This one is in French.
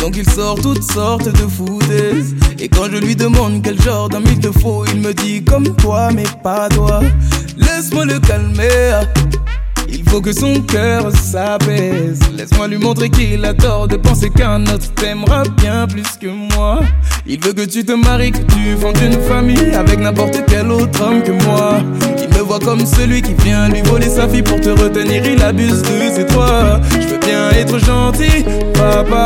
Donc il sort toutes sortes de foutaises. Et quand je lui demande quel genre d'homme il te faut, il me dit comme toi mais pas toi. Laisse-moi le calmer, il faut que son cœur s'apaise. Laisse-moi lui montrer qu'il a tort de penser qu'un autre t'aimera bien plus que moi. Il veut que tu te maries, que tu fondes une famille avec n'importe quel autre homme que moi. Il me voit comme celui qui vient lui voler sa fille pour te retenir. Il abuse de ses droits. Je veux bien être gentil, papa.